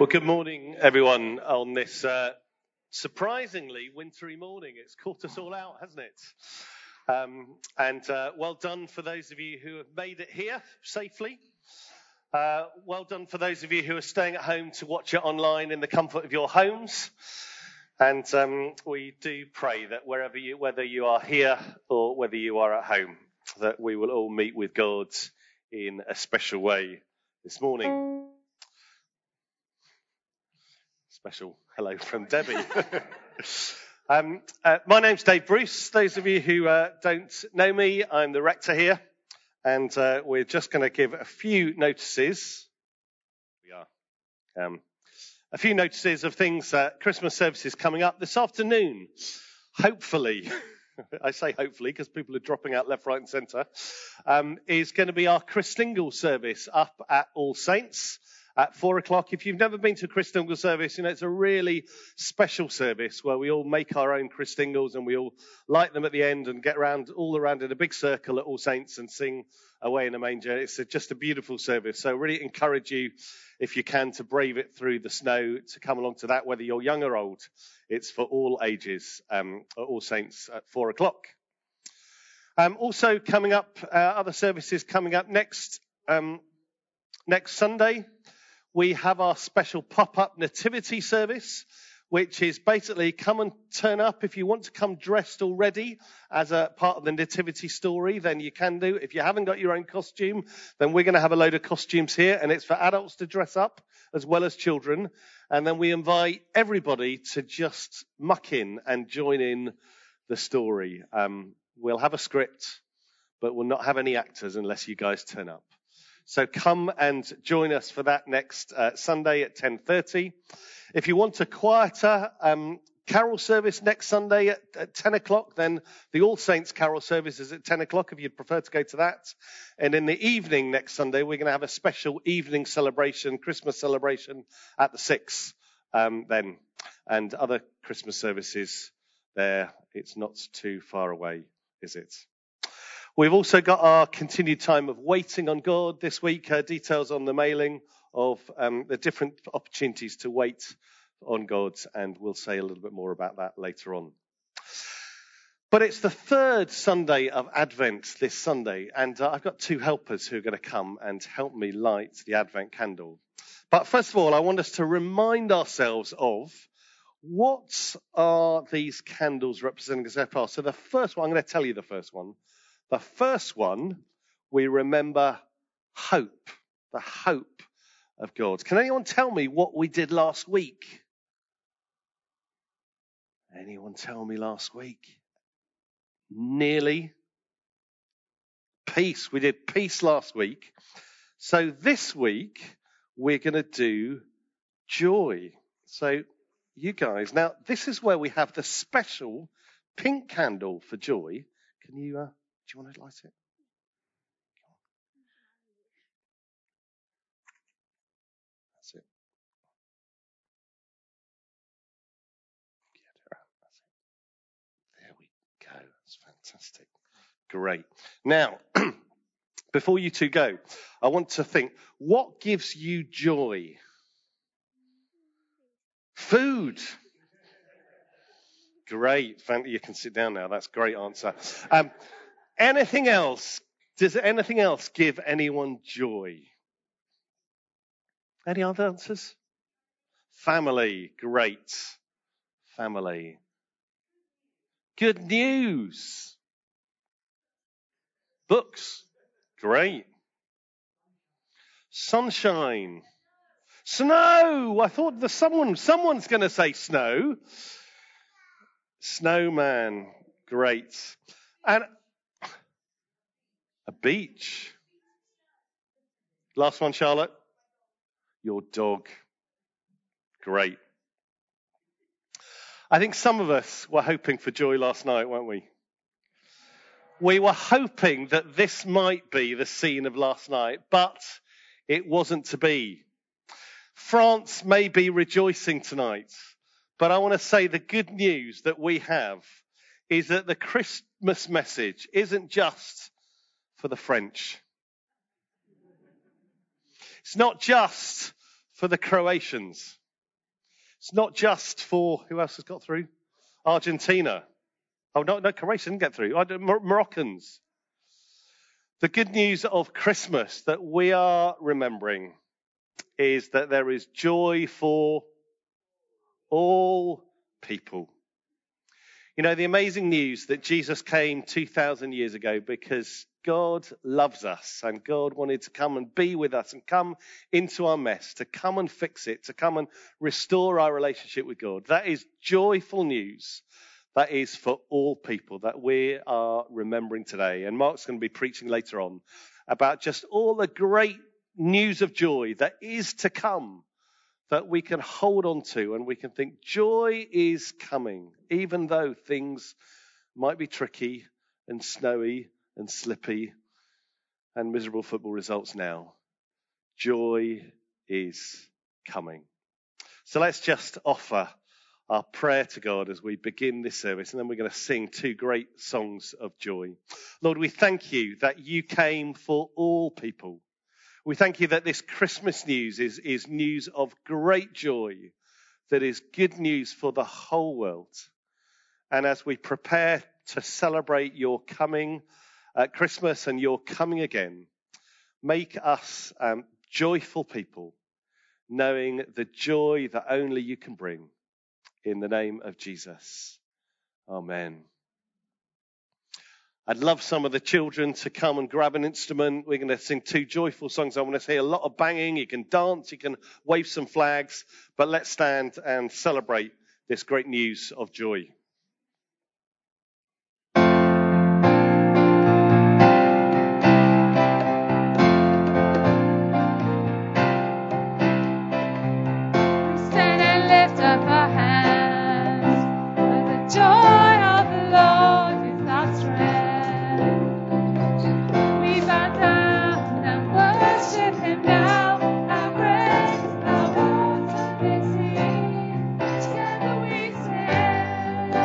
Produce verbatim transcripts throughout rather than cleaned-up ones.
Well, good morning, everyone, on this uh, surprisingly wintry morning. It's caught us all out, hasn't it? Um, and uh, well done for those of you who have made it here safely. Uh, well done for those of you who are staying at home to watch it online in the comfort of your homes. And um, we do pray that wherever you, whether you are here or whether you are at home, that we will all meet with God in a special way this morning. Special hello from Debbie. um, uh, my name's Dave Bruce. Those of you who uh, don't know me, I'm the rector here, and uh, we're just going to give a few notices. We are um, a few notices of things. Uh, Christmas services coming up this afternoon. Hopefully, I say hopefully because people are dropping out left, right, and centre. Um, is going to be our Christingle service up at All Saints. At four o'clock. If you've never been to a Christingle service, you know, it's a really special service where we all make our own Christingles and we all light them at the end and get around all around in a big circle at All Saints and sing Away in a Manger. It's a, just a beautiful service. So really encourage you, if you can, to brave it through the snow, to come along to that, whether you're young or old. It's for all ages um, at All Saints at four o'clock. Um, also coming up, uh, other services coming up next, um, next Sunday. We have our special pop-up nativity service, which is basically come and turn up. If you want to come dressed already as a part of the nativity story, then you can do. If you haven't got your own costume, then we're going to have a load of costumes here, and it's for adults to dress up as well as children. And then we invite everybody to just muck in and join in the story. Um, we'll have a script, but we'll not have any actors unless you guys turn up. So come and join us for that next uh, Sunday at ten thirty. If you want a quieter um, carol service next Sunday at, at ten o'clock, then the All Saints carol service is at ten o'clock if you'd prefer to go to that. And in the evening next Sunday, we're going to have a special evening celebration, Christmas celebration at the six um, then. And other Christmas services there. It's not too far away, is it? We've also got our continued time of waiting on God this week, uh, details on the mailing of um, the different opportunities to wait on God, and we'll say a little bit more about that later on. But it's the third Sunday of Advent this Sunday, and uh, I've got two helpers who are going to come and help me light the Advent candle. But first of all, I want us to remind ourselves of what are these candles representing so far. So the first one, I'm going to tell you the first one. The first one, we remember hope, the hope of God. Can anyone tell me what we did last week? Anyone tell me last week? Nearly. Peace. We did peace last week. So this week, we're going to do joy. So you guys, now this is where we have the special pink candle for joy. Can you... Uh, Do you want to light it? That's it. That's it. There we go. That's fantastic. Great. Now, before you two go, I want to think, what gives you joy? Food. Great. You can sit down now. That's a great answer. Um, anything else? Does anything else give anyone joy? Any other answers? Family. Great. Family. Good news. Books. Great. Sunshine. Snow. I thought the someone someone's going to say snow. Snowman. Great. And a beach. Last one, Charlotte. Your dog. Great. I think some of us were hoping for joy last night, weren't we? We were hoping that this might be the scene of last night, but it wasn't to be. France may be rejoicing tonight, but I want to say the good news that we have is that the Christmas message isn't just for the French. It's not just for the Croatians. It's not just for, who else has got through? Argentina. Oh, no, no, Croatia didn't get through. Mor- Moroccans. The good news of Christmas that we are remembering is that there is joy for all people. You know, the amazing news that Jesus came two thousand years ago because God loves us and God wanted to come and be with us and come into our mess, to come and fix it, to come and restore our relationship with God. That is joyful news. That is for all people that we are remembering today. And Mark's going to be preaching later on about just all the great news of joy that is to come, that we can hold on to and we can think joy is coming, even though things might be tricky and snowy and slippy and miserable football results now. Joy is coming. So let's just offer our prayer to God as we begin this service, and then we're going to sing two great songs of joy. Lord, we thank you that you came for all people. We thank you that this Christmas news is, is news of great joy, that is good news for the whole world. And as we prepare to celebrate your coming at Christmas and your coming again, make us um, joyful people, knowing the joy that only you can bring. In the name of Jesus. Amen. I'd love some of the children to come and grab an instrument. We're going to sing two joyful songs. I want to hear a lot of banging. You can dance, you can wave some flags, but let's stand and celebrate this great news of joy. Together we stand.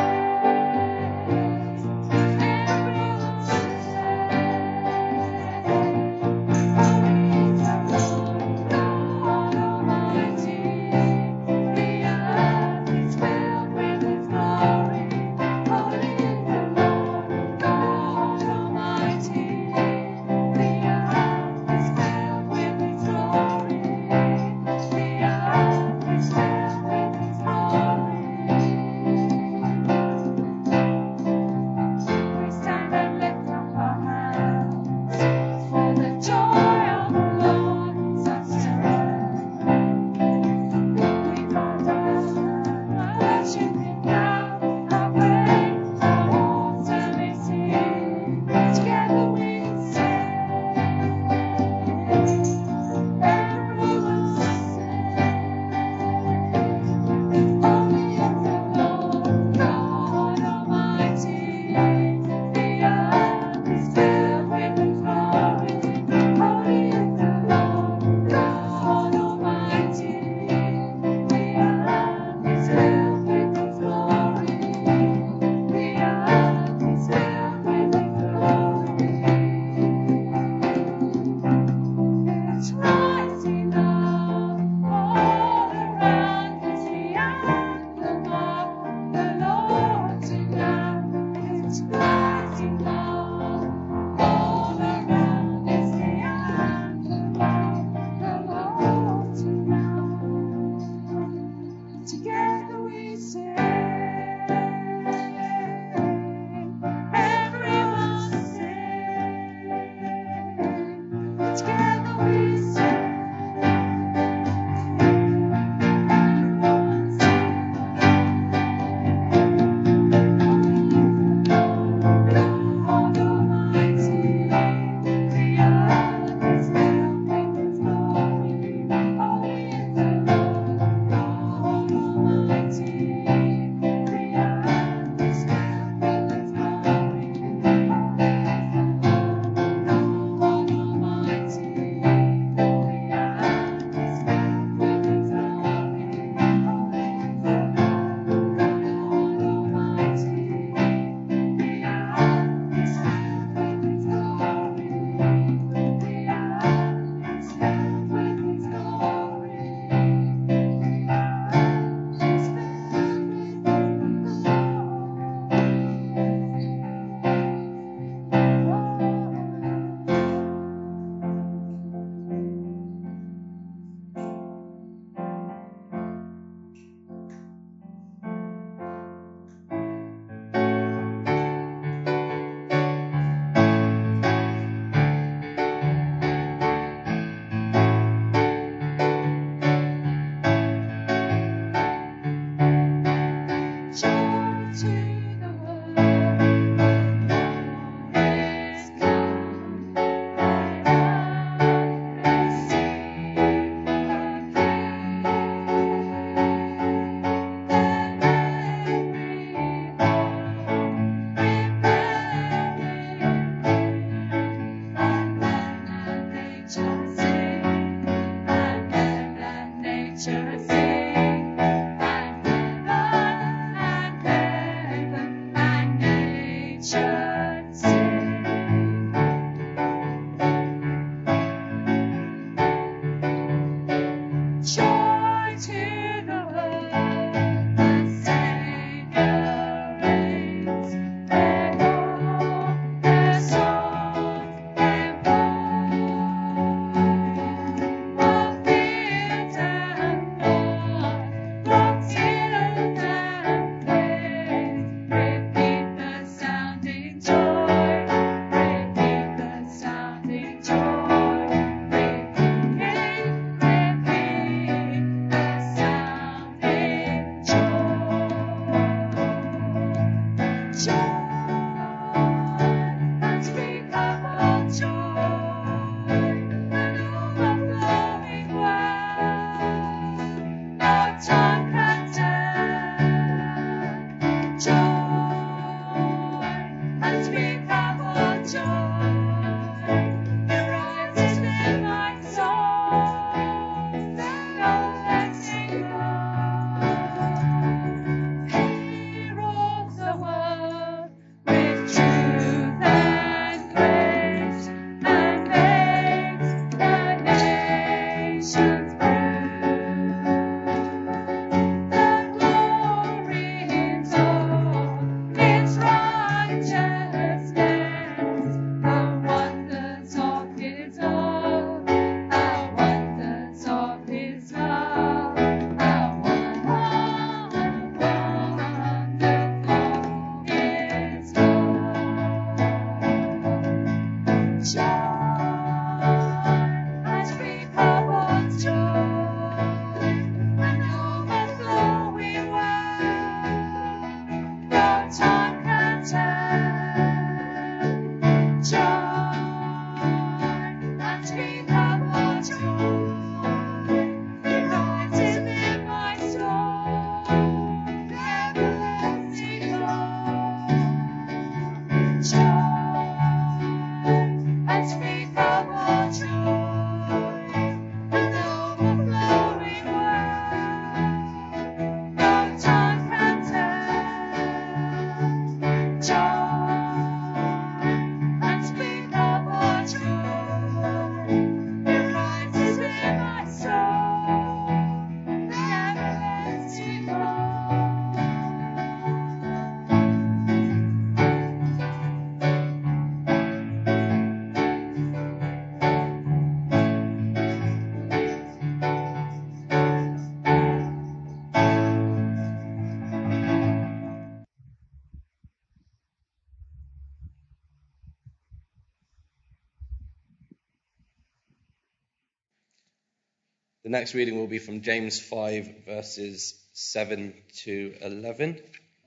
The next reading will be from James five, verses seven to eleven,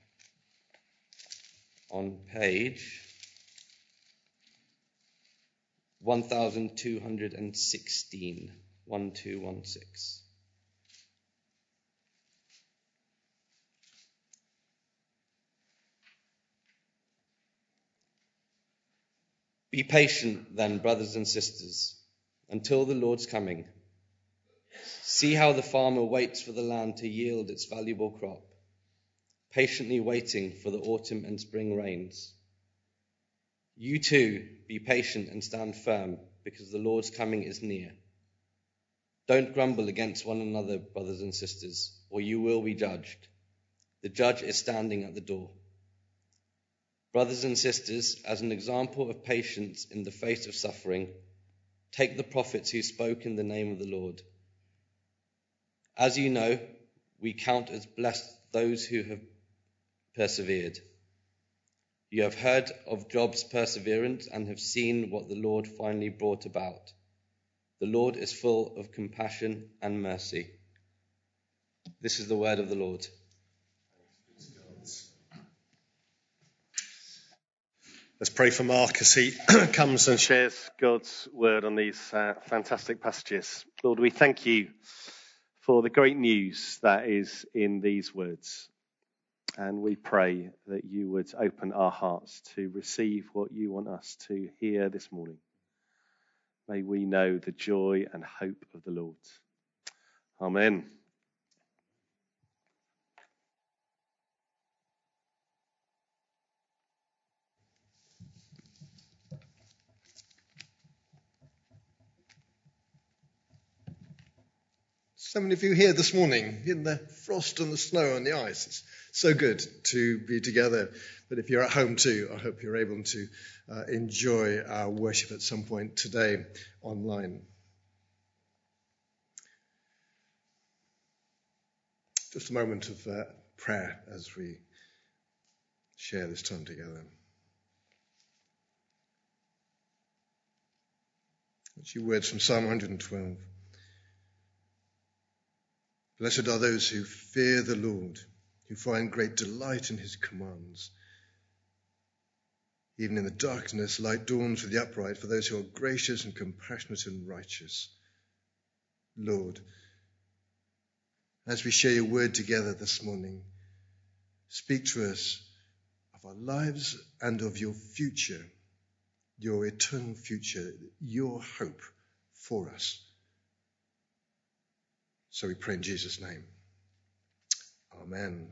on page one thousand two hundred sixteen, one two one six. Be patient then, brothers and sisters, until the Lord's coming. See how the farmer waits for the land to yield its valuable crop, patiently waiting for the autumn and spring rains. You too, be patient and stand firm, because the Lord's coming is near. Don't grumble against one another, brothers and sisters, or you will be judged. The judge is standing at the door. Brothers and sisters, as an example of patience in the face of suffering, take the prophets who spoke in the name of the Lord. As you know, we count as blessed those who have persevered. You have heard of Job's perseverance and have seen what the Lord finally brought about. The Lord is full of compassion and mercy. This is the word of the Lord. Let's pray for Mark as he comes and shares God's word on these uh, fantastic passages. Lord, we thank you for the great news that is in these words. And we pray that you would open our hearts to receive what you want us to hear this morning. May we know the joy and hope of the Lord. Amen. So many of you here this morning in the frost and the snow and the ice. It's so good to be together. But if you're at home too, I hope you're able to uh, enjoy our worship at some point today online. Just a moment of uh, prayer as we share this time together. A few words from Psalm one twelve. Blessed are those who fear the Lord, who find great delight in his commands. Even in the darkness, light dawns for the upright, for those who are gracious and compassionate and righteous. Lord, as we share your word together this morning, speak to us of our lives and of your future, your eternal future, your hope for us. So we pray in Jesus' name. Amen.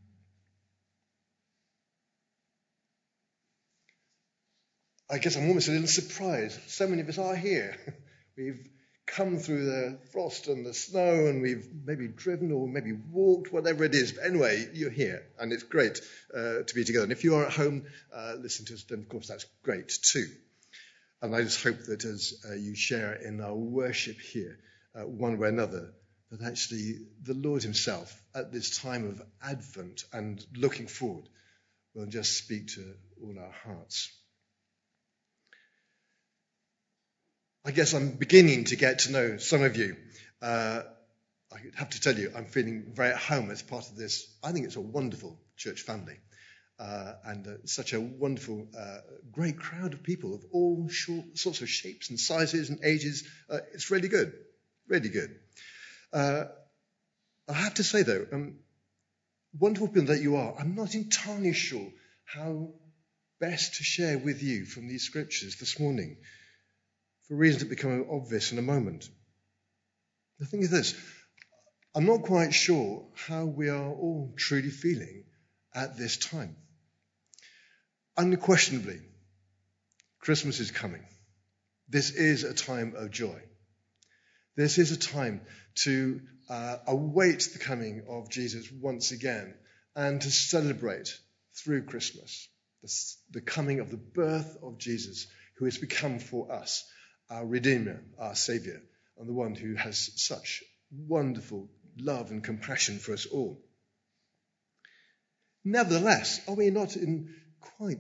I guess I'm almost a little surprised. So many of us are here. We've come through the frost and the snow, and we've maybe driven or maybe walked, whatever it is. But anyway, you're here, and it's great uh, to be together. And if you are at home, uh, listen to us, then of course that's great too. And I just hope that as uh, you share in our worship here, uh, one way or another, that actually the Lord himself, at this time of Advent and looking forward, will just speak to all our hearts. I guess I'm beginning to get to know some of you. Uh, I have to tell you, I'm feeling very at home as part of this. I think it's a wonderful church family. Uh, and uh, such a wonderful, uh, great crowd of people of all short, sorts of shapes and sizes and ages. Uh, it's really good, really good. Uh, I have to say, though, um, wonderful people that you are, I'm not entirely sure how best to share with you from these scriptures this morning, for reasons that become obvious in a moment. The thing is this, I'm not quite sure how we are all truly feeling at this time. Unquestionably, Christmas is coming. This is a time of joy. This is a time to uh, await the coming of Jesus once again and to celebrate through Christmas the, the coming of the birth of Jesus, who has become for us our Redeemer, our Saviour, and the one who has such wonderful love and compassion for us all. Nevertheless, are we not in quite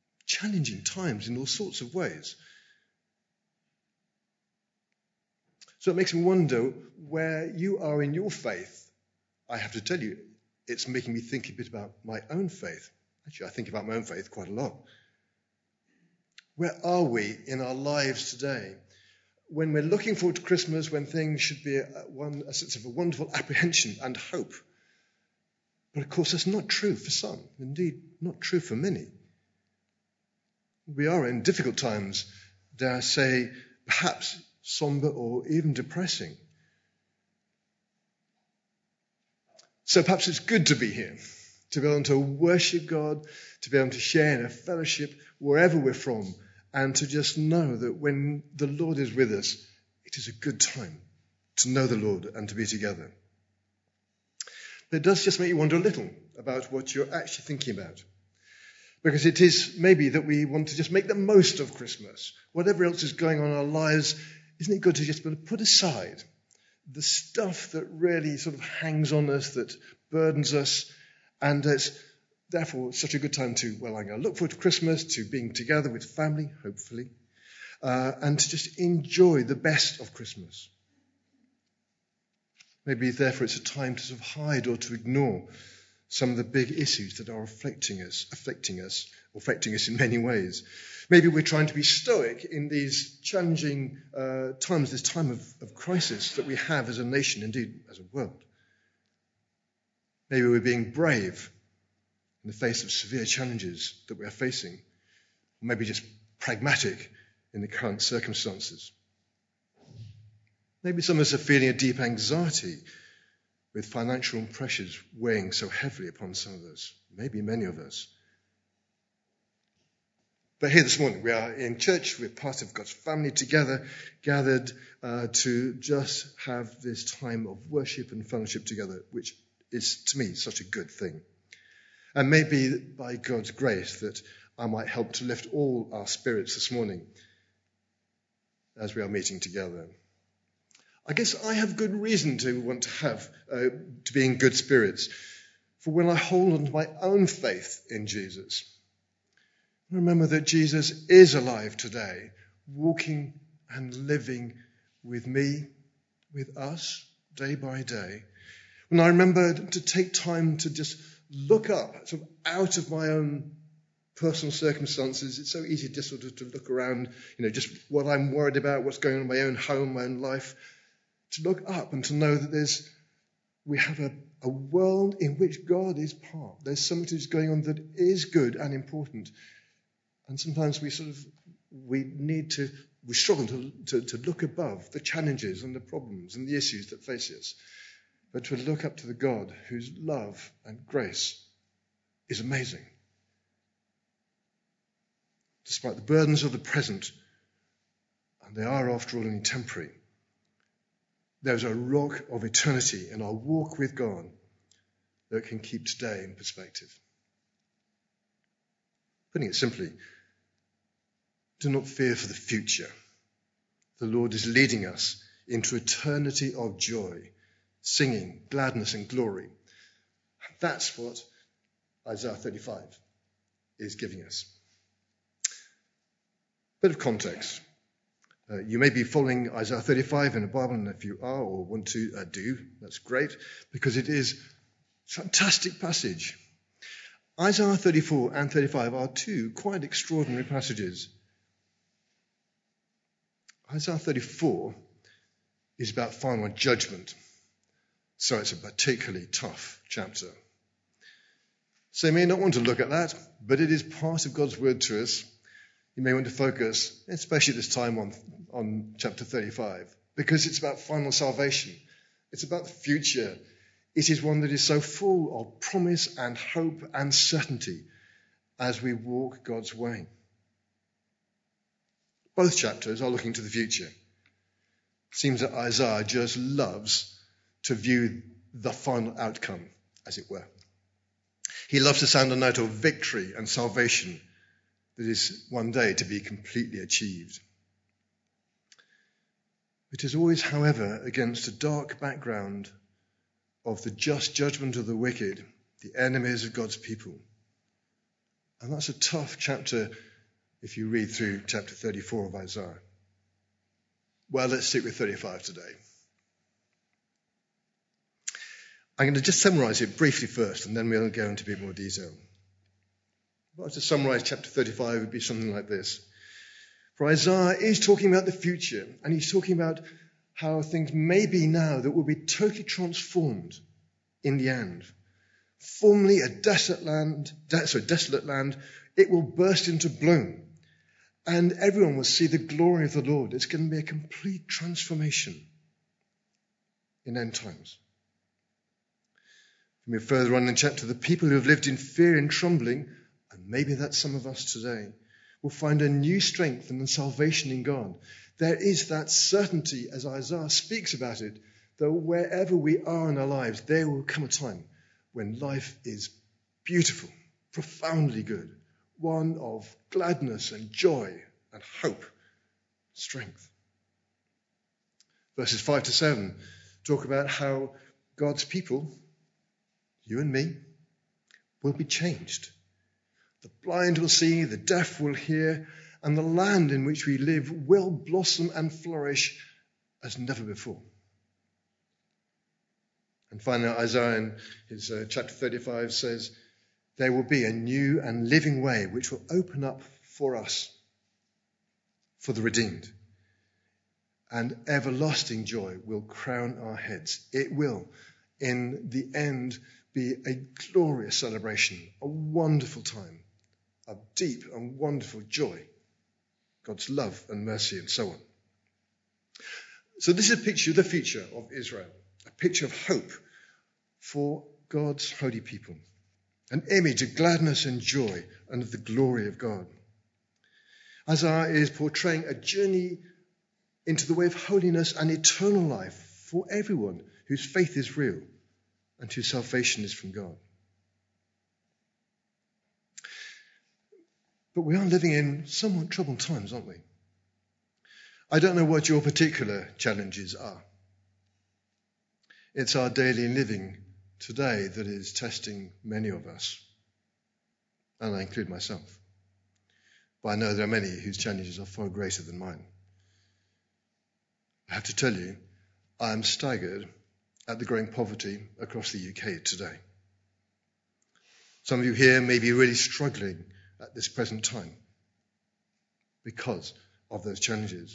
challenging times in all sorts of ways? So it makes me wonder where you are in your faith. I have to tell you, it's making me think a bit about my own faith. Actually, I think about my own faith quite a lot. Where are we in our lives today? When we're looking forward to Christmas, when things should be a, one, a sense of a wonderful apprehension and hope. But of course, that's not true for some. Indeed, not true for many. We are in difficult times, dare I say, perhaps somber or even depressing. So perhaps it's good to be here, to be able to worship God, to be able to share in a fellowship wherever we're from, and to just know that when the Lord is with us, it is a good time to know the Lord and to be together. But it does just make you wonder a little about what you're actually thinking about. Because it is maybe that we want to just make the most of Christmas. Whatever else is going on in our lives, isn't it good to just put aside the stuff that really sort of hangs on us, that burdens us, and it's therefore such a good time to, well, I'm going to look forward to Christmas, to being together with family, hopefully, uh, and to just enjoy the best of Christmas. Maybe therefore it's a time to sort of hide or to ignore some of the big issues that are afflicting us, afflicting us, affecting us in many ways. Maybe we're trying to be stoic in these challenging uh, times, this time of, of crisis that we have as a nation, indeed as a world. Maybe we're being brave in the face of severe challenges that we are facing, or maybe just pragmatic in the current circumstances. Maybe some of us are feeling a deep anxiety with financial pressures weighing so heavily upon some of us, maybe many of us. But here this morning, we are in church, we're part of God's family together, gathered uh, to just have this time of worship and fellowship together, which is, to me, such a good thing. And maybe by God's grace that I might help to lift all our spirits this morning as we are meeting together. I guess I have good reason to want to have, uh, to be in good spirits. For when I hold on to my own faith in Jesus, remember that Jesus is alive today, walking and living with me, with us, day by day. When I remember to take time to just look up, sort of out of my own personal circumstances, it's so easy just sort of to look around, you know, just what I'm worried about, what's going on in my own home, my own life. To look up and to know that there's, we have a, a world in which God is part. There's something that's going on that is good and important. And sometimes we sort of, we need to, we struggle to, to, to look above the challenges and the problems and the issues that face us. But to look up to the God whose love and grace is amazing. Despite the burdens of the present, and they are after all only temporary, there's a rock of eternity in our walk with God that can keep today in perspective. Putting it simply, do not fear for the future. The Lord is leading us into eternity of joy, singing, gladness and glory. That's what Isaiah thirty-five is giving us. Bit of context. Uh, you may be following Isaiah thirty-five in the Bible, and if you are or want to uh, do, that's great, because it is a fantastic passage. Isaiah thirty-four and thirty-five are two quite extraordinary passages. Isaiah thirty-four is about final judgment, so it's a particularly tough chapter. So you may not want to look at that, but it is part of God's word to us. You may want to focus, especially this time, on, on chapter thirty-five, because it's about final salvation. It's about the future. It is one that is so full of promise and hope and certainty as we walk God's way. Both chapters are looking to the future. It seems that Isaiah just loves to view the final outcome, as it were. He loves to sound a note of victory and salvation that is one day to be completely achieved. It is always, however, against a dark background of the just judgment of the wicked, the enemies of God's people. And that's a tough chapter if you read through chapter thirty-four of Isaiah. Well, let's stick with thirty-five today. I'm going to just summarize it briefly first, and then we'll go into a bit more detail. If I was to summarize chapter thirty-five, it would be something like this. For Isaiah is talking about the future, and he's talking about how things may be now that will be totally transformed in the end. Formerly a desolate land, sorry, desolate land, it will burst into bloom, and everyone will see the glory of the Lord. It's going to be a complete transformation in end times. From here further on in the chapter, the people who have lived in fear and trembling, and maybe that's some of us today, will find a new strength and salvation in God. There is that certainty, as Isaiah speaks about it, that wherever we are in our lives, there will come a time when life is beautiful, profoundly good, one of gladness and joy and hope, strength. Verses five to seven talk about how God's people, you and me, will be changed. The blind will see, the deaf will hear, and the land in which we live will blossom and flourish as never before. And finally, Isaiah in his uh, chapter thirty-five says, there will be a new and living way which will open up for us, for the redeemed. And everlasting joy will crown our heads. It will, in the end, be a glorious celebration, a wonderful time of deep and wonderful joy, God's love and mercy and so on. So this is a picture of the future of Israel, a picture of hope for God's holy people, an image of gladness and joy and of the glory of God. Isaiah is portraying a journey into the way of holiness and eternal life for everyone whose faith is real and whose salvation is from God. But we are living in somewhat troubled times, aren't we? I don't know what your particular challenges are. It's our daily living today that is testing many of us, and I include myself. But I know there are many whose challenges are far greater than mine. I have to tell you, I am staggered at the growing poverty across the U K today. Some of you here may be really struggling at this present time because of those challenges.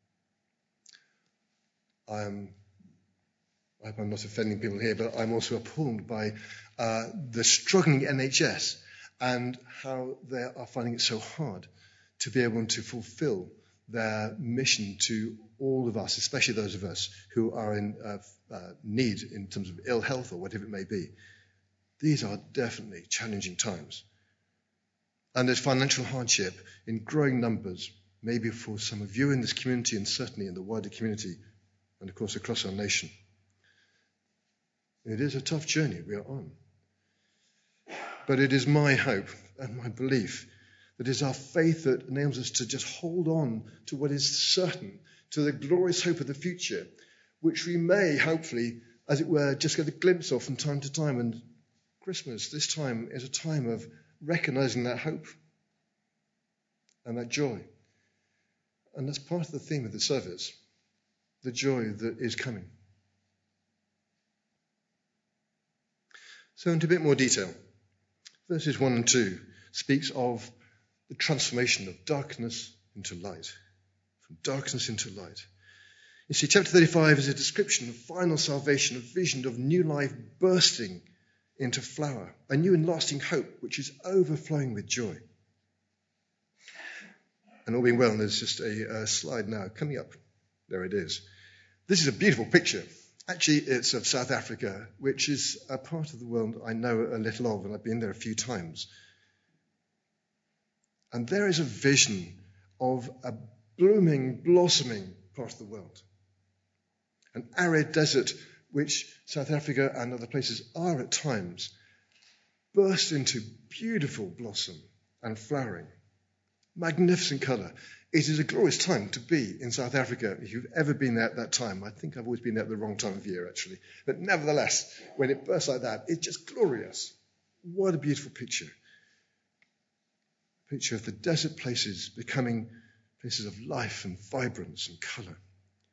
I am, I hope I'm not offending people here, but I'm also appalled by uh, the struggling N H S and how they are finding it so hard to be able to fulfill their mission to all of us, especially those of us who are in uh, uh, need in terms of ill health or whatever it may be. These are definitely challenging times. And there's financial hardship in growing numbers, maybe for some of you in this community and certainly in the wider community and, of course, across our nation. It is a tough journey we are on. But it is my hope and my belief that it is our faith that enables us to just hold on to what is certain, to the glorious hope of the future, which we may, hopefully, as it were, just get a glimpse of from time to time. And Christmas, this time, is a time of recognizing that hope and that joy. And that's part of the theme of the service, the joy that is coming. So into a bit more detail. Verses one and two speaks of the transformation of darkness into light, from darkness into light. You see, chapter thirty-five is a description of final salvation, a vision of new life bursting into flower, a new and lasting hope which is overflowing with joy. And all being well, and there's just a, a slide now coming up. There it is. This is a beautiful picture. Actually, it's of South Africa, which is a part of the world I know a little of, and I've been there a few times. And there is a vision of a blooming, blossoming part of the world. An arid desert, which South Africa and other places are at times, burst into beautiful blossom and flowering. Magnificent colour. It is a glorious time to be in South Africa. If you've ever been there at that time, I think I've always been there at the wrong time of year, actually. But nevertheless, when it bursts like that, it's just glorious. What a beautiful picture. Picture of the desert places becoming places of life and vibrance and colour.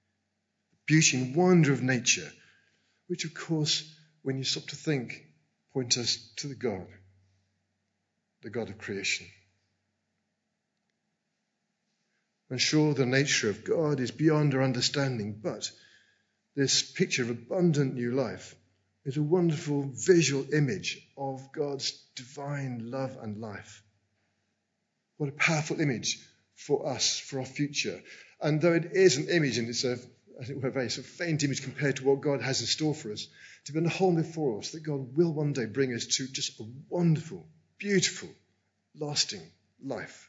beauty and wonder of nature, which, of course, when you stop to think, point us to the God, the God of creation. And sure, the nature of God is beyond our understanding, but this picture of abundant new life is a wonderful visual image of God's divine love and life. What a powerful image for us, for our future. And though it is an image, and it's a, I think, a very sort of faint image compared to what God has in store for us, to be able to hold before us that God will one day bring us to just a wonderful, beautiful, lasting life.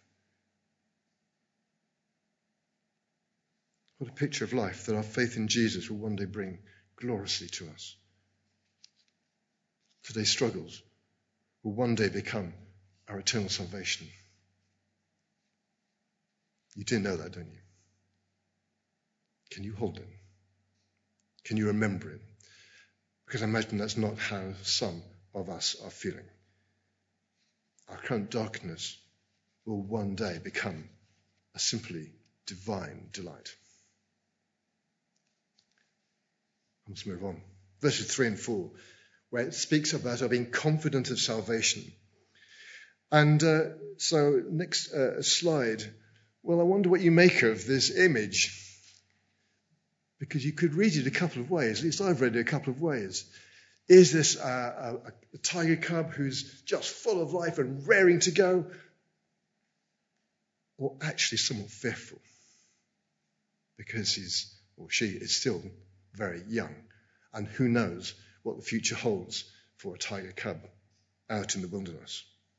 What a picture of life that our faith in Jesus will one day bring gloriously to us. Today's struggles will one day become our eternal salvation. You do know that, don't you? Can you hold it? Can you remember it? Because I imagine that's not how some of us are feeling. Our current darkness will one day become a simply divine delight. Let's move on. Verses three and four, where it speaks about our being confident of salvation. And uh, so, next uh, slide. Well, I wonder what you make of this image. Because you could read it a couple of ways. At least I've read it a couple of ways. Is this a, a, a tiger cub who's just full of life and raring to go? Or actually somewhat fearful? Because he's, or she is still very young. And who knows what the future holds for a tiger cub out in the wilderness.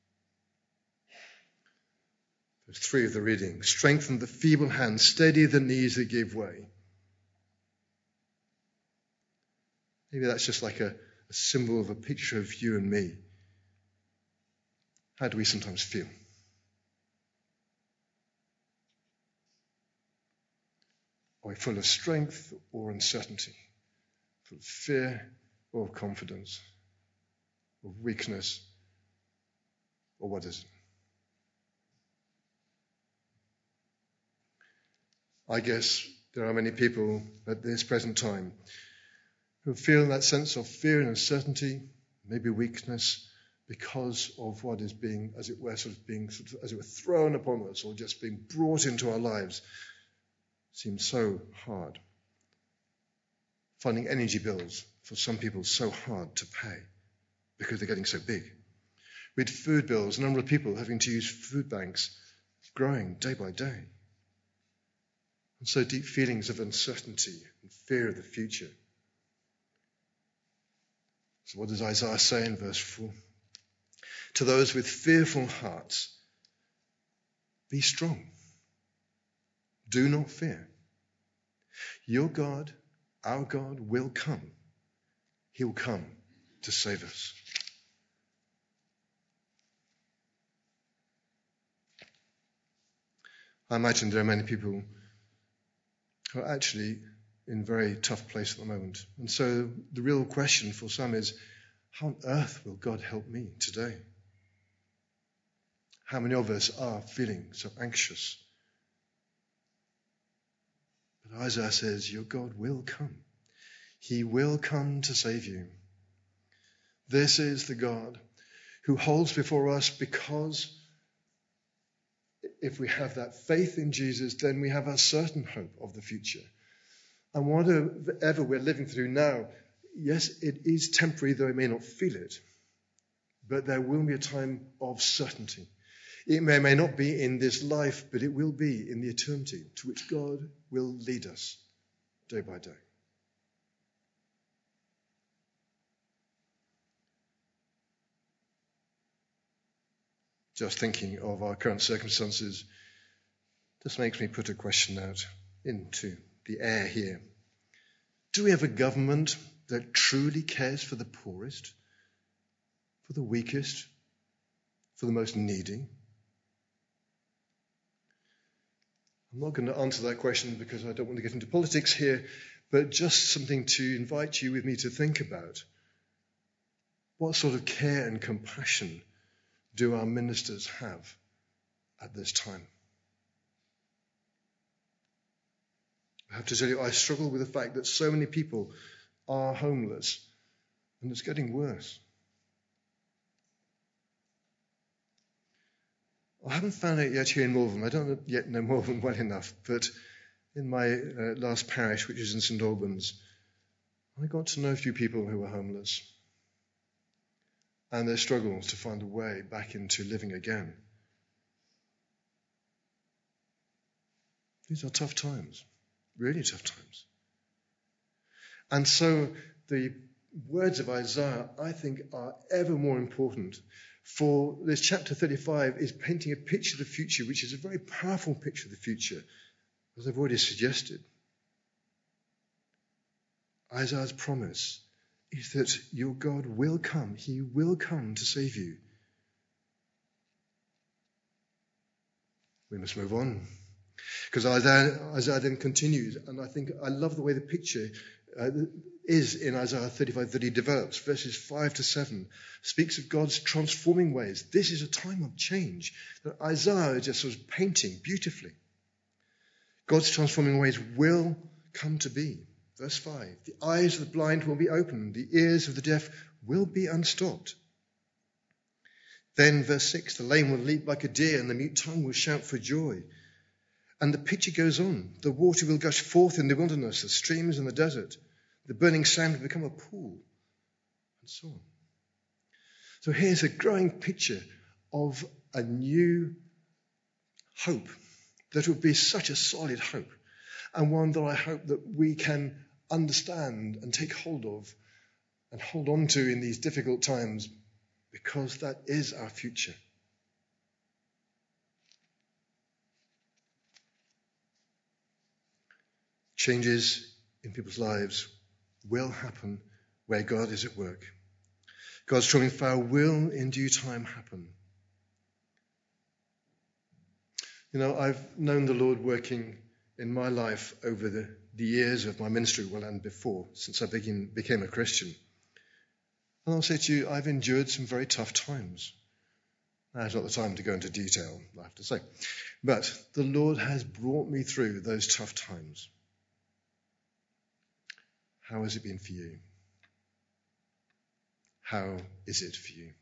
Verse three of the reading. Strengthen the feeble hands, steady the knees that give way. Maybe that's just like a, a symbol of a picture of you and me. How do we sometimes feel? Are we full of strength or uncertainty? Full of fear or of confidence? Of weakness? Or what is it? I guess there are many people at this present time who feel that sense of fear and uncertainty, maybe weakness, because of what is being, as it were, sort of being, sort of, as it were, thrown upon us or just being brought into our lives. Seems so hard. Finding energy bills for some people so hard to pay because they're getting so big. With food bills, a number of people having to use food banks growing day by day. And so deep feelings of uncertainty and fear of the future. So what does Isaiah say in verse four? To those with fearful hearts, be strong. Do not fear. Your God, our God, will come. He will come to save us. I imagine there are many people who are actually in a very tough place at the moment. And so the real question for some is, how on earth will God help me today? How many of us are feeling so anxious? But Isaiah says, your God will come. He will come to save you. This is the God who holds before us, because if we have that faith in Jesus, then we have a certain hope of the future. And whatever we're living through now, yes, it is temporary, though we may not feel it. But there will be a time of certainty. It may, may not be in this life, but it will be in the eternity to which God will lead us day by day. Just thinking of our current circumstances just makes me put a question out into the air here. Do we have a government that truly cares for the poorest, for the weakest, for the most needy? I'm not going to answer that question because I don't want to get into politics here, but just something to invite you with me to think about. What sort of care and compassion do our ministers have at this time? I have to tell you, I struggle with the fact that so many people are homeless, and it's getting worse. I haven't found out yet here in Malvern. I don't yet know Malvern well enough, but in my uh, last parish, which is in St Albans, I got to know a few people who were homeless and their struggles to find a way back into living again. These are tough times, really tough times. And so the words of Isaiah, I think, are ever more important. For this chapter thirty-five is painting a picture of the future, which is a very powerful picture of the future, as I've already suggested. Isaiah's promise is that your God will come. He will come to save you. We must move on. Because Isaiah, Isaiah then continues, and I think I love the way the picture uh, is in Isaiah thirty-five that he develops. Verses five to seven speaks of God's transforming ways. This is a time of change that Isaiah is just sort of painting beautifully. God's transforming ways will come to be. Verse five, the eyes of the blind will be opened, the ears of the deaf will be unstopped. Then verse six, the lame will leap like a deer and the mute tongue will shout for joy. And the picture goes on. The water will gush forth in the wilderness, the streams in the desert. The burning sand will become a pool, and so on. So here's a growing picture of a new hope that will be such a solid hope, and one that I hope that we can understand and take hold of and hold on to in these difficult times, because that is our future. Changes in people's lives will happen where God is at work. God's triumphing fire will in due time happen. You know, I've known the Lord working in my life over the, the years of my ministry, well, and before, since I begin, became a Christian. And I'll say to you, I've endured some very tough times. Now, it's not the time to go into detail, I have to say. But the Lord has brought me through those tough times. How has it been for you? How is it for you?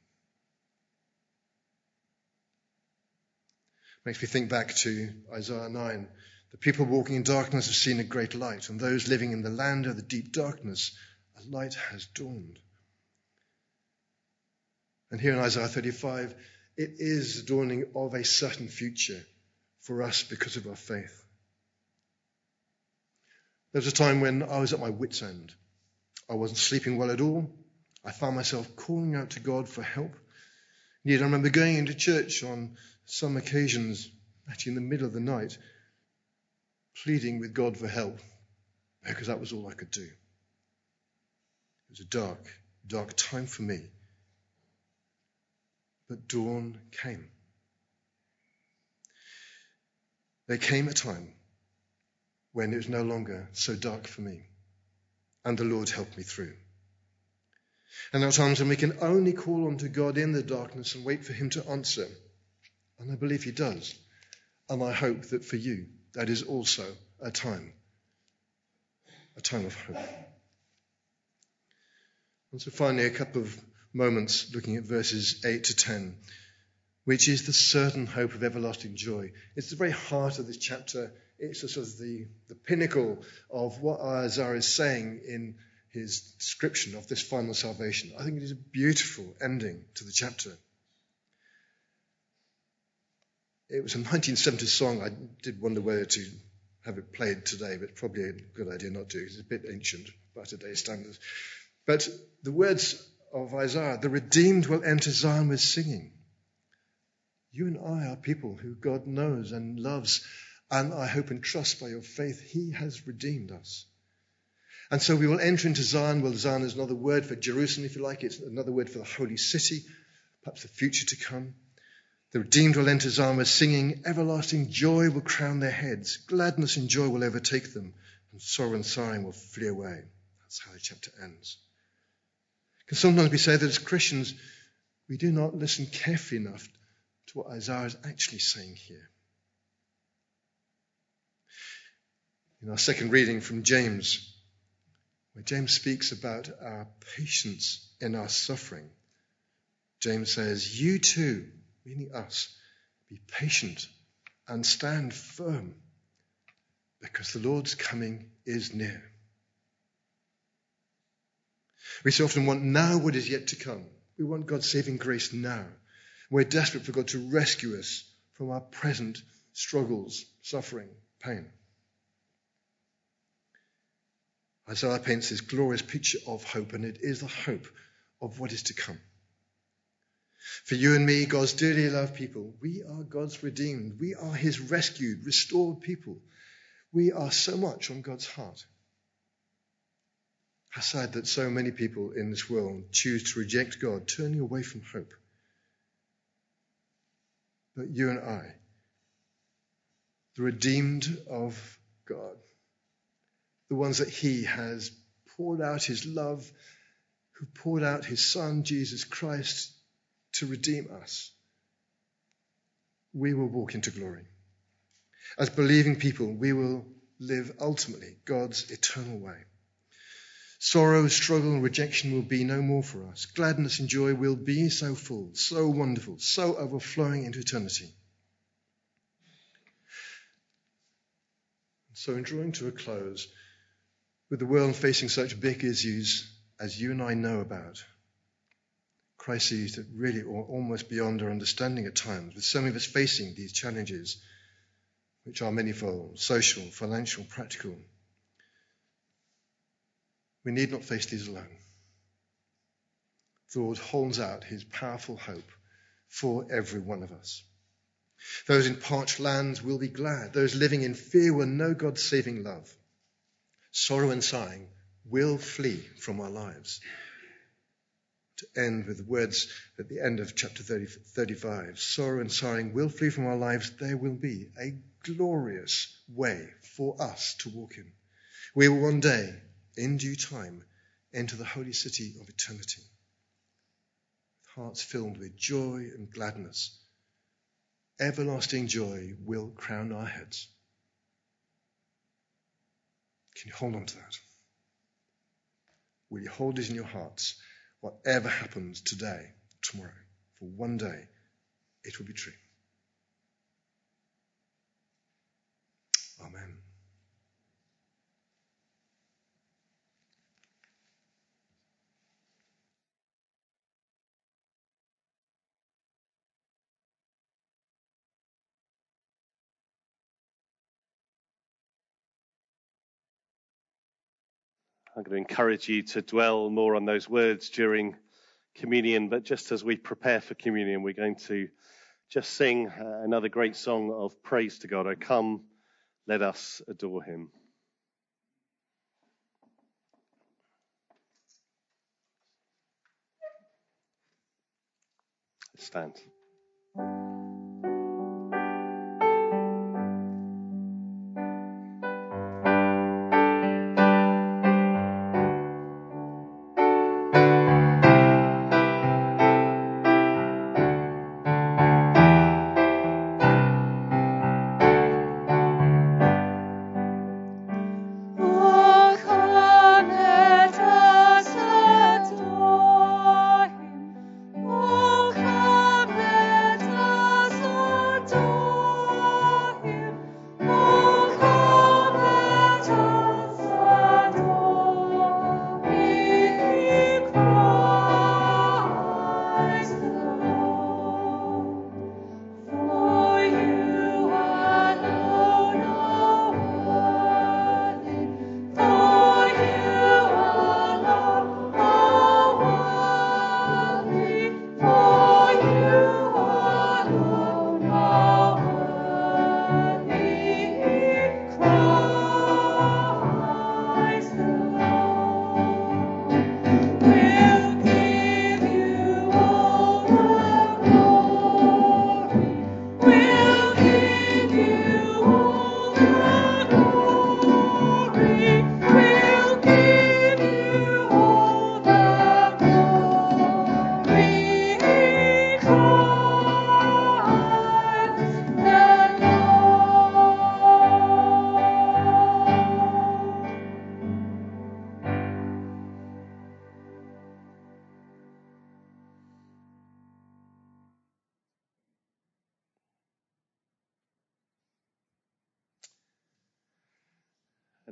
Makes me think back to Isaiah nine. The people walking in darkness have seen a great light, and those living in the land of the deep darkness, a light has dawned. And here in Isaiah thirty-five, it is the dawning of a certain future for us because of our faith. There was a time when I was at my wit's end. I wasn't sleeping well at all. I found myself calling out to God for help. Indeed, I remember going into church on some occasions, actually in the middle of the night, pleading with God for help, because that was all I could do. It was a dark, dark time for me. But dawn came. There came a time when it was no longer so dark for me, and the Lord helped me through. And there are times when we can only call on to God in the darkness and wait for him to answer. And I believe he does. And I hope that for you, that is also a time, a time of hope. And so finally, a couple of moments looking at verses eight to ten, which is the certain hope of everlasting joy. It's the very heart of this chapter. It's a sort of the, the pinnacle of what Isaiah is saying in his description of this final salvation. I think it is a beautiful ending to the chapter. It was a nineteen seventies song. I did wonder whether to have it played today, but probably a good idea not to. It's a bit ancient by today's standards. But the words of Isaiah, the redeemed will enter Zion with singing. You and I are people who God knows and loves, and I hope and trust by your faith, he has redeemed us. And so we will enter into Zion. Well, Zion is another word for Jerusalem, if you like. It's another word for the holy city, perhaps the future to come. The redeemed will enter Zion with singing. Everlasting joy will crown their heads. Gladness and joy will overtake them, and sorrow and sighing will flee away. That's how the chapter ends. Because sometimes we say that as Christians, we do not listen carefully enough to what Isaiah is actually saying here. In our second reading from James, where James speaks about our patience in our suffering, James says, you too, meaning us, be patient and stand firm, because the Lord's coming is near. We so often want now what is yet to come. We want God's saving grace now. We're desperate for God to rescue us from our present struggles, suffering, pain. Isaiah paints this glorious picture of hope, and it is the hope of what is to come. For you and me, God's dearly loved people, we are God's redeemed. We are his rescued, restored people. We are so much on God's heart. How sad that so many people in this world choose to reject God, turning away from hope. But you and I, the redeemed of God, the ones that he has poured out his love, who poured out his Son, Jesus Christ, to redeem us, we will walk into glory. As believing people, we will live ultimately God's eternal way. Sorrow, struggle, and rejection will be no more for us. Gladness and joy will be so full, so wonderful, so overflowing into eternity. So in drawing to a close, with the world facing such big issues as you and I know about, crises that really are almost beyond our understanding at times, with so many of us facing these challenges, which are manifold, social, financial, practical, we need not face these alone. The Lord holds out his powerful hope for every one of us. Those in parched lands will be glad. Those living in fear will know God's saving love. Sorrow and sighing will flee from our lives. To end with the words at the end of chapter thirty, thirty-five, sorrow and sighing will flee from our lives. There will be a glorious way for us to walk in. We will one day, in due time, enter the holy city of eternity, with hearts filled with joy and gladness. Everlasting joy will crown our heads. Can you hold on to that? Will you hold it in your hearts, whatever happens today, tomorrow? For one day, it will be true. Amen. I'm going to encourage you to dwell more on those words during communion, but just as we prepare for communion, we're going to just sing uh, another great song of praise to God. Oh, come, let us adore him. Stand. Oh, come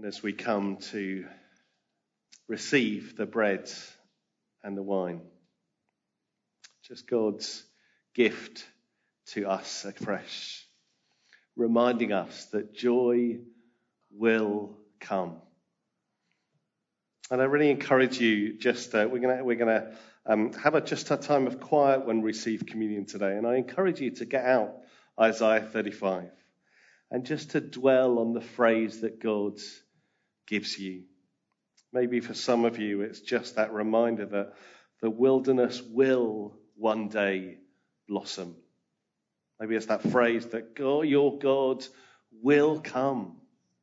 And as we come to receive the bread and the wine, just God's gift to us afresh, reminding us that joy will come. And I really encourage you, just uh, we're gonna we're gonna um, have a, just a time of quiet when we receive communion today. And I encourage you to get out Isaiah thirty-five and just to dwell on the phrase that God gives you. Maybe for some of you, it's just that reminder that the wilderness will one day blossom. Maybe it's that phrase that God, your God will come.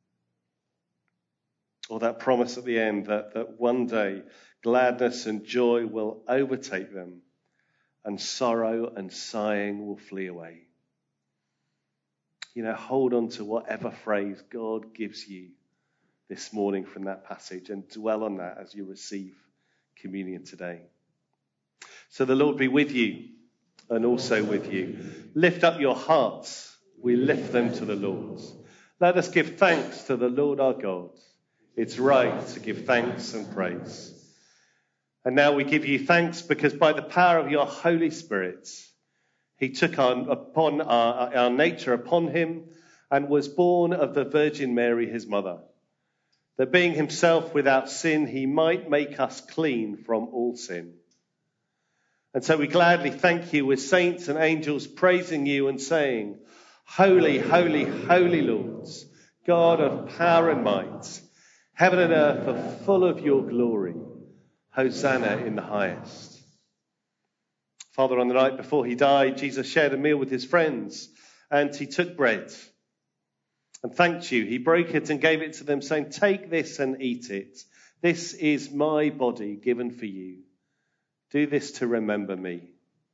Or that promise at the end that, that one day gladness and joy will overtake them and sorrow and sighing will flee away. You know, hold on to whatever phrase God gives you this morning from that passage and dwell on that as you receive communion today. So the Lord be with you and also with you. Lift up your hearts. We lift them to the Lord. Let us give thanks to the Lord our God. It's right to give thanks and praise. And now we give you thanks because by the power of your Holy Spirit, he took on upon our, our nature upon him and was born of the Virgin Mary, his mother, that being himself without sin, he might make us clean from all sin. And so we gladly thank you with saints and angels praising you and saying, Holy, holy, holy Lord, God of power and might, heaven and earth are full of your glory. Hosanna in the highest. Father, on the night before he died, Jesus shared a meal with his friends and he took bread and thanked you. He broke it and gave it to them, saying, take this and eat it. This is my body given for you. Do this to remember me.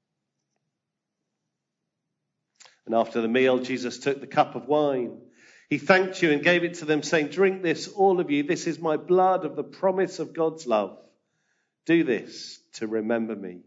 And after the meal, Jesus took the cup of wine. He thanked you and gave it to them, saying, drink this, all of you. This is my blood of the promise of God's love. Do this to remember me.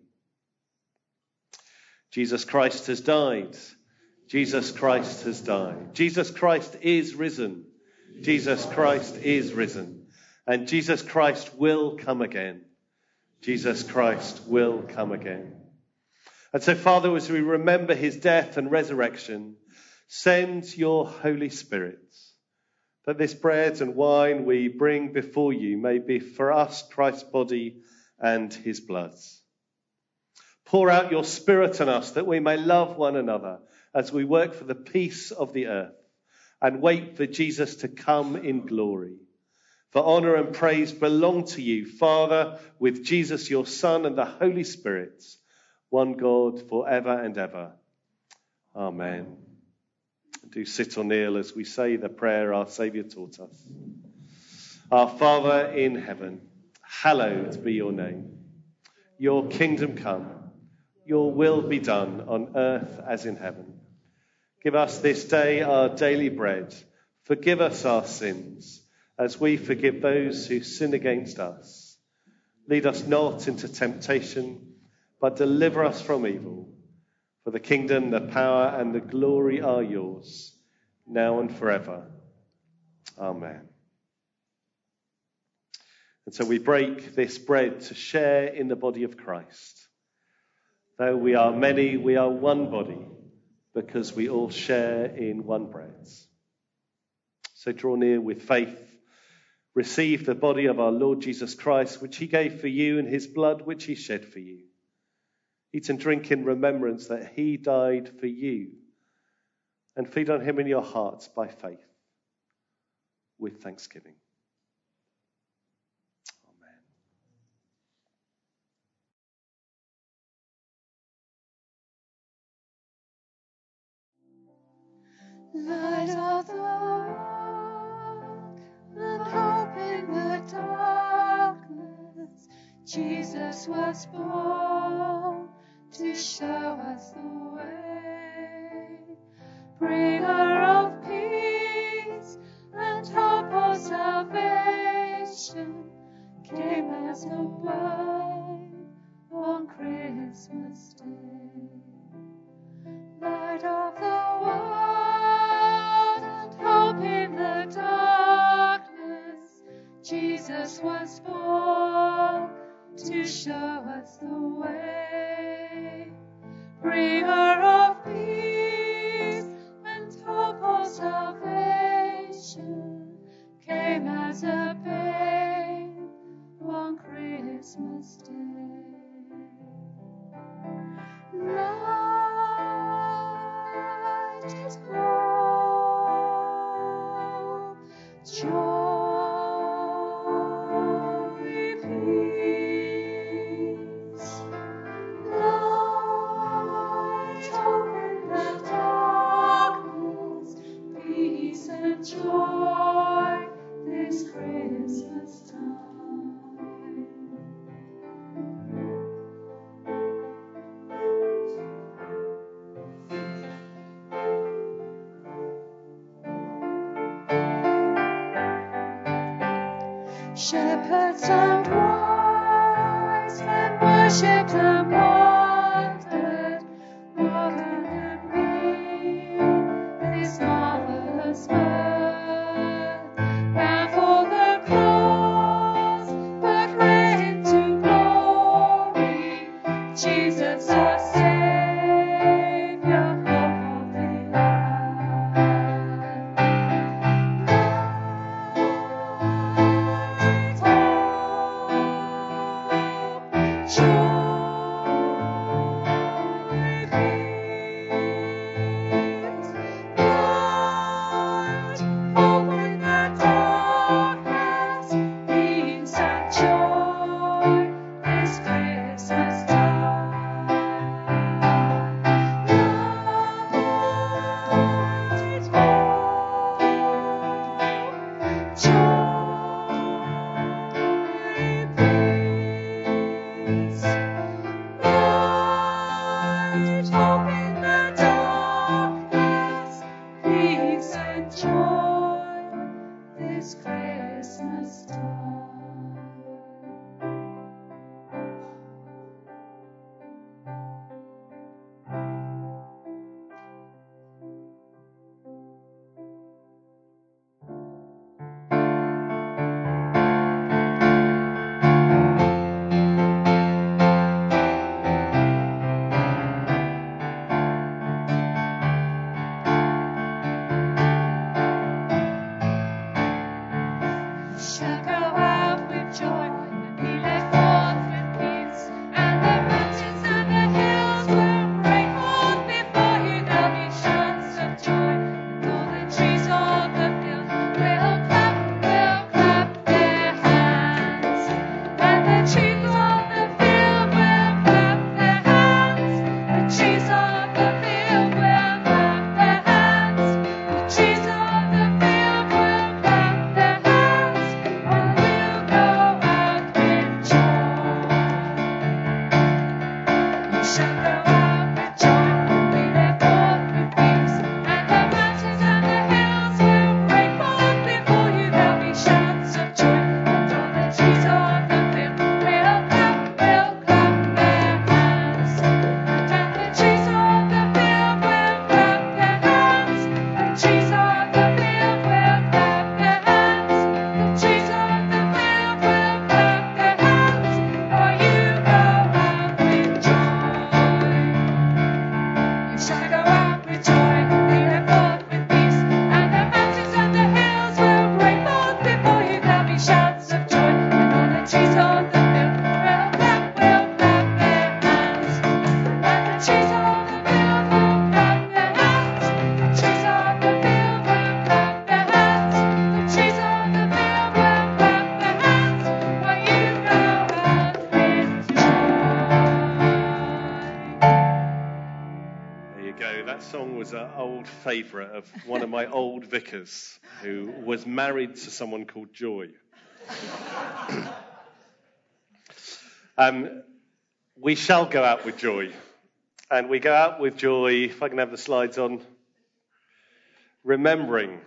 Jesus Christ has died. Jesus Christ has died. Jesus Christ is risen. Jesus Christ is risen. And Jesus Christ will come again. Jesus Christ will come again. And so, Father, as we remember his death and resurrection, send your Holy Spirit, that this bread and wine we bring before you may be for us Christ's body and his blood. Pour out your Spirit on us that we may love one another as we work for the peace of the earth and wait for Jesus to come in glory. For honor and praise belong to you, Father, with Jesus your Son and the Holy Spirit, one God forever and ever. Amen. Do sit or kneel as we say the prayer our Saviour taught us. Our Father in heaven, hallowed be your name. Your kingdom come, your will be done on earth as in heaven. Give us this day our daily bread. Forgive us our sins, as we forgive those who sin against us. Lead us not into temptation, but deliver us from evil. For the kingdom, the power, and the glory are yours, now and forever. Amen. And so we break this bread to share in the body of Christ. Though we are many, we are one body, because we all share in one bread. So draw near with faith. Receive the body of our Lord Jesus Christ, which he gave for you, and his blood, which he shed for you. Eat and drink in remembrance that he died for you, and feed on him in your hearts by faith, with thanksgiving. Light of the world, and hope in the darkness, Jesus was born to show us the way. Bringer of peace and hope of salvation, came as a babe on Christmas Day. Light of the world, hope in the darkness, Jesus was born to show us the way, bringer of peace and hope of salvation, came as a babe one Christmas Day. Light is hope, joy, peace. Light, hope in the darkness, peace and joy this Christmas time. Shepherds and wise men worshipped and wondered what can it mean, this marvelous birth, bound for the cross, but raised to glory, Jesus our Saviour, hope of the favourite of one of my old vicars who was married to someone called Joy. um, we shall go out with joy. And we go out with joy, if I can have the slides on, remembering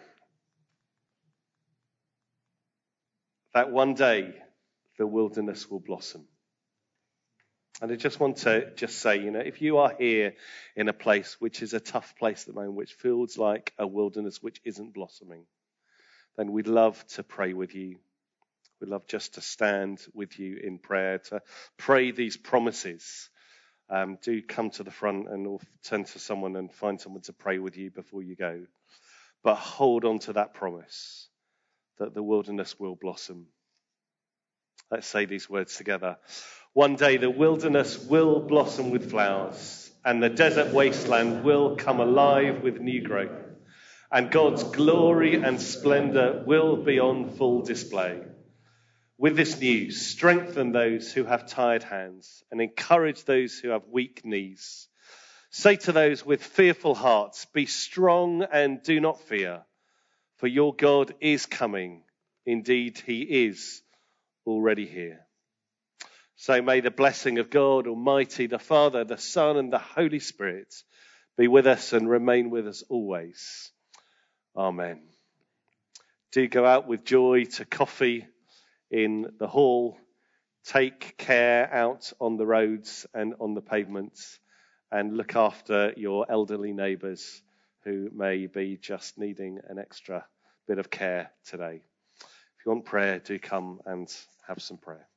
that one day the wilderness will blossom. And I just want to just say, you know, if you are here in a place which is a tough place at the moment, which feels like a wilderness which isn't blossoming, then we'd love to pray with you. we'd love just to stand with you in prayer, to pray these promises. Um, do come to the front and or turn to someone and find someone to pray with you before you go. But hold on to that promise that the wilderness will blossom. Let's say these words together. One day the wilderness will blossom with flowers, and the desert wasteland will come alive with new growth, and God's glory and splendor will be on full display. With this news, strengthen those who have tired hands and encourage those who have weak knees. Say to those with fearful hearts, be strong and do not fear, for your God is coming. Indeed, he is already here. So may the blessing of God Almighty, the Father, the Son, and the Holy Spirit be with us and remain with us always. Amen. Do go out with joy to coffee in the hall. Take care out on the roads and on the pavements, and look after your elderly neighbours who may be just needing an extra bit of care today. If you want prayer, do come and have some prayer.